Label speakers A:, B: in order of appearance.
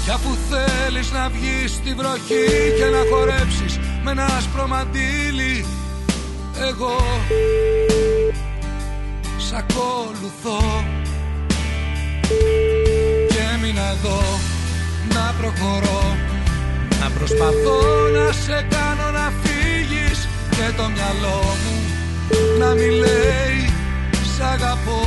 A: Κι αφού θέλεις να βγεις στη βροχή και να χορέψεις με ένα άσπρο μαντίλι, εγώ σ' ακολουθώ. Και έμεινα εδώ να προχωρώ, να προσπαθώ να σε κάνω να φύγεις, και το μυαλό μου να μη λέει σ' αγαπώ.